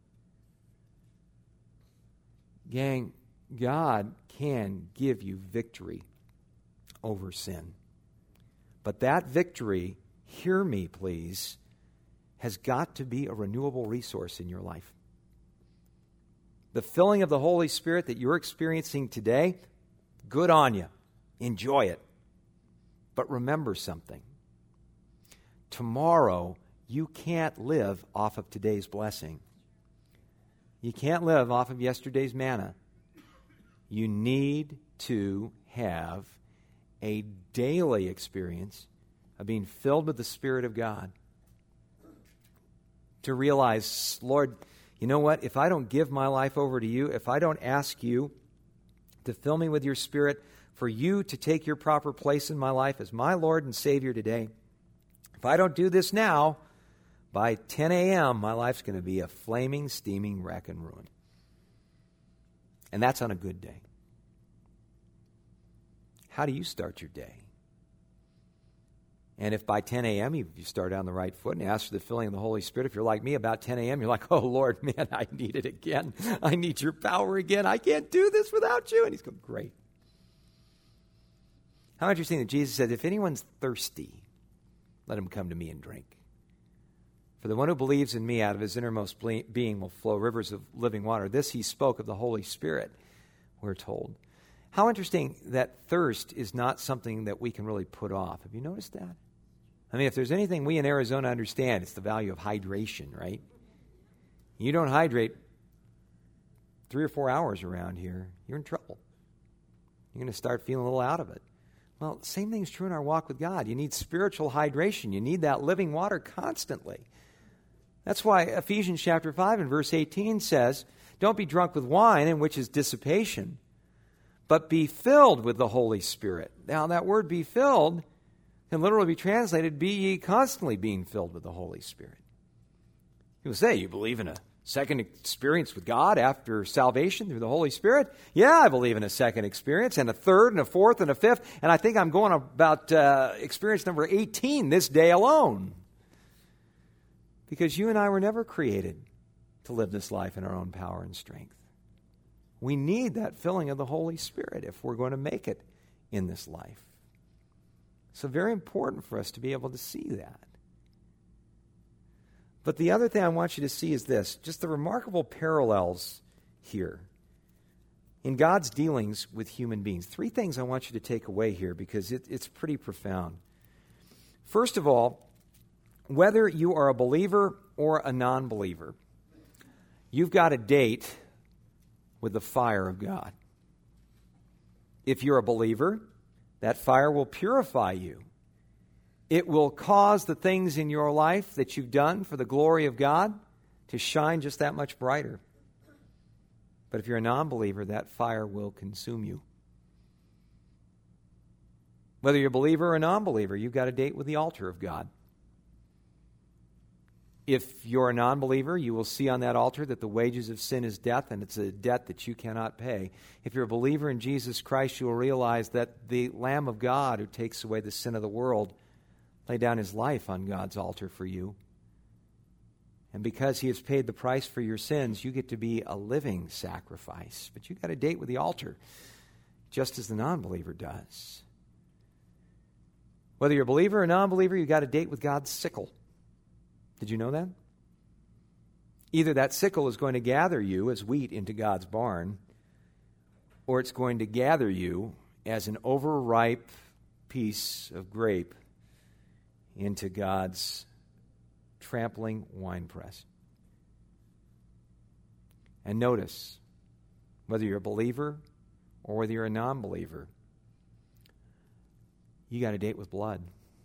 Gang, God can give you victory over sin. But that victory, hear me please, has got to be a renewable resource in your life. The filling of the Holy Spirit that you're experiencing today, good on you. Enjoy it. But remember something. Tomorrow, you can't live off of today's blessing. You can't live off of yesterday's manna. You need to have a daily experience of being filled with the Spirit of God. To realize, Lord, you know what? If I don't give my life over to you, if I don't ask you to fill me with your Spirit, for you to take your proper place in my life as my Lord and Savior today, if I don't do this now, by 10 a.m., my life's going to be a flaming, steaming wreck and ruin. And that's on a good day. How do you start your day? And if by 10 a.m. you start on the right foot and ask for the filling of the Holy Spirit, if you're like me, about 10 a.m., you're like, oh, Lord, man, I need it again. I need your power again. I can't do this without you. And he's going, great. How interesting that Jesus said, if anyone's thirsty, let him come to me and drink. For the one who believes in me, out of his innermost being will flow rivers of living water. This he spoke of the Holy Spirit, we're told. How interesting that thirst is not something that we can really put off. Have you noticed that? I mean, if there's anything we in Arizona understand, it's the value of hydration, right? You don't hydrate 3 or 4 hours around here, you're in trouble. You're going to start feeling a little out of it. Well, same thing's true in our walk with God. You need spiritual hydration. You need that living water constantly. That's why Ephesians chapter 5 and verse 18 says, don't be drunk with wine, in which is dissipation, but be filled with the Holy Spirit. Now, that word be filled can literally be translated, be ye constantly being filled with the Holy Spirit. People say, you believe in a second experience with God after salvation through the Holy Spirit? Yeah, I believe in a second experience, and a third, and a fourth, and a fifth, and I think I'm going about experience number 18 this day alone. Because you and I were never created to live this life in our own power and strength. We need that filling of the Holy Spirit if we're going to make it in this life. So very important for us to be able to see that. But the other thing I want you to see is this, just the remarkable parallels here in God's dealings with human beings. 3 things I want you to take away here because it's pretty profound. First of all, whether you are a believer or a non-believer, you've got a date with the fire of God. If you're a believer, that fire will purify you. It will cause the things in your life that you've done for the glory of God to shine just that much brighter. But if you're a non-believer, that fire will consume you. Whether you're a believer or a non-believer, you've got a date with the altar of God. If you're a non-believer, you will see on that altar that the wages of sin is death, and it's a debt that you cannot pay. If you're a believer in Jesus Christ, you will realize that the Lamb of God who takes away the sin of the world laid down his life on God's altar for you. And because he has paid the price for your sins, you get to be a living sacrifice. But you've got a date with the altar, just as the non-believer does. Whether you're a believer or a non-believer, you've got a date with God's sickle. Did you know that? Either that sickle is going to gather you as wheat into God's barn, or it's going to gather you as an overripe piece of grape into God's trampling winepress. And notice, whether you're a believer or whether you're a non-believer, you got a date with blood.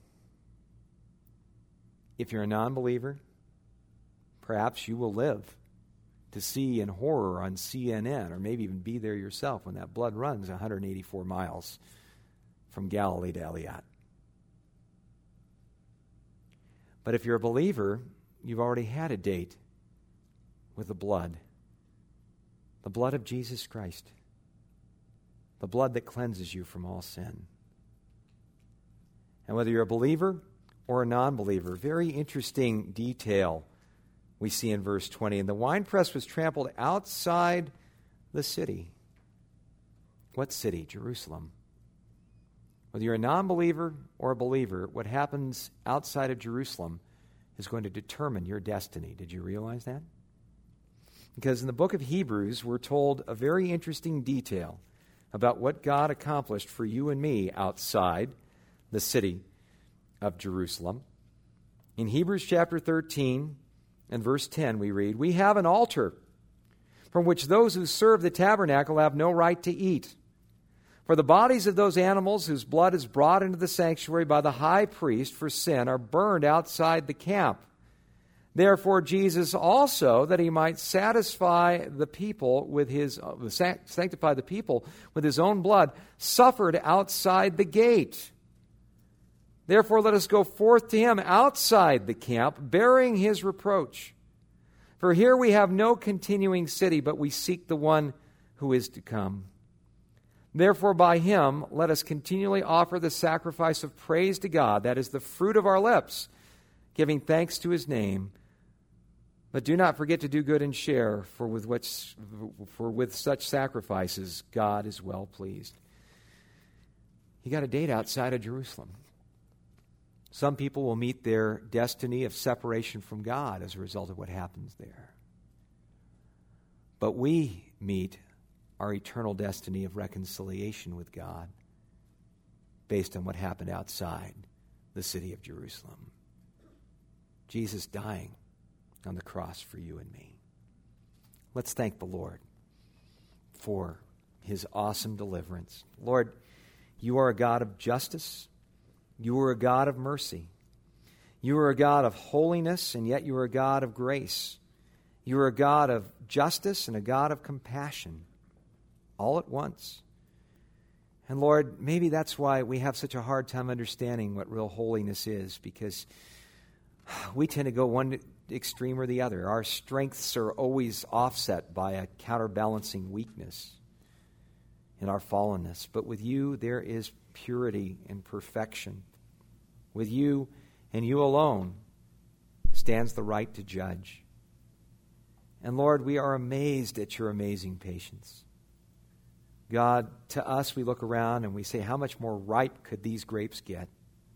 If you're a non-believer, perhaps you will live to see in horror on CNN, or maybe even be there yourself when that blood runs 184 miles from Galilee to Eliat. But if you're a believer, you've already had a date with the blood of Jesus Christ. the blood that cleanses you from all sin. And whether you're a believer or a non-believer, very interesting detail we see in verse 20. And the winepress was trampled outside the city. What city? Jerusalem. Whether you're a non-believer or a believer, what happens outside of Jerusalem is going to determine your destiny. Did you realize that? Because in the book of Hebrews, we're told a very interesting detail about what God accomplished for you and me outside the city of Jerusalem. In Hebrews chapter 13 and verse 10, we read, "We have an altar from which those who serve the tabernacle have no right to eat. For the bodies of those animals whose blood is brought into the sanctuary by the high priest for sin are burned outside the camp. Therefore Jesus also, that he might sanctify the people with his own blood, suffered outside the gate. Therefore let us go forth to him outside the camp, bearing his reproach. For here we have no continuing city, but we seek the one who is to come. Therefore by him let us continually offer the sacrifice of praise to God, that is the fruit of our lips, giving thanks to his name. But do not forget to do good and share, for with such sacrifices God is well pleased." You got a date outside of Jerusalem. Some people will meet their destiny of separation from God as a result of what happens there. But we meet our eternal destiny of reconciliation with God based on what happened outside the city of Jerusalem. Jesus dying on the cross for you and me. Let's thank the Lord for his awesome deliverance. Lord, you are a God of justice. You are a God of mercy. You are a God of holiness, and yet you are a God of grace. You are a God of justice and a God of compassion, all at once. And Lord, maybe that's why we have such a hard time understanding what real holiness is, because we tend to go one extreme or the other. Our strengths are always offset by a counterbalancing weakness in our fallenness. But with you, there is purity and perfection. With you and you alone stands the right to judge. And Lord, we are amazed at your amazing patience. God, to us, we look around and we say, how much more ripe could these grapes get?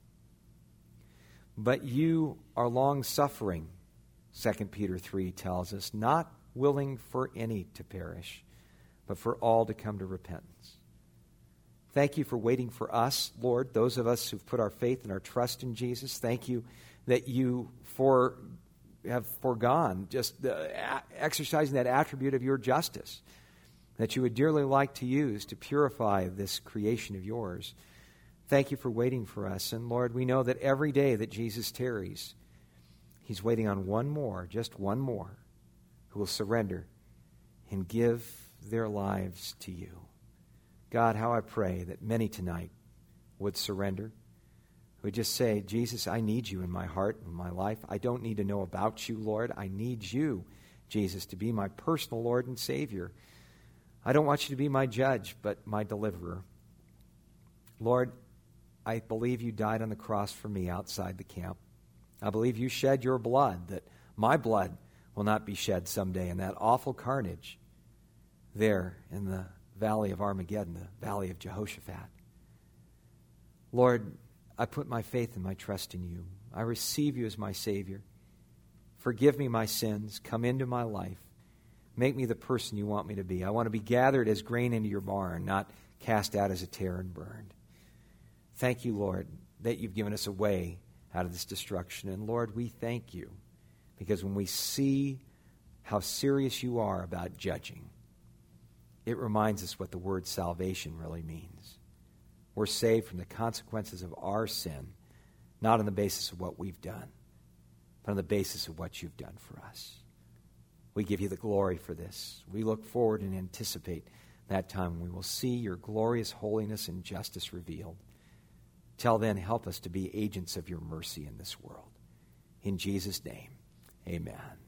But you are long-suffering, 2 Peter 3 tells us, not willing for any to perish, but for all to come to repentance. Thank you for waiting for us, Lord, those of us who've put our faith and our trust in Jesus. Thank you that you have foregone just exercising that attribute of your justice that you would dearly like to use to purify this creation of yours. Thank you for waiting for us. And Lord, we know that every day that Jesus tarries, he's waiting on one more, just one more, who will surrender and give their lives to you. God, how I pray that many tonight would surrender, would just say, Jesus, I need you in my heart and my life. I don't need to know about you, Lord. I need you, Jesus, to be my personal Lord and Savior. I don't want you to be my judge, but my deliverer. Lord, I believe you died on the cross for me outside the camp. I believe you shed your blood, that my blood will not be shed someday in that awful carnage there in the valley of Armageddon, the valley of Jehoshaphat. Lord, I put my faith and my trust in you. I receive you as my Savior. Forgive me my sins. Come into my life. Make me the person you want me to be. I want to be gathered as grain into your barn, not cast out as a tare and burned. Thank you, Lord, that you've given us a way out of this destruction. And Lord, we thank you because when we see how serious you are about judging, it reminds us what the word salvation really means. We're saved from the consequences of our sin, not on the basis of what we've done, but on the basis of what you've done for us. We give you the glory for this. We look forward and anticipate that time when we will see your glorious holiness and justice revealed. Till then, help us to be agents of your mercy in this world. In Jesus' name, amen.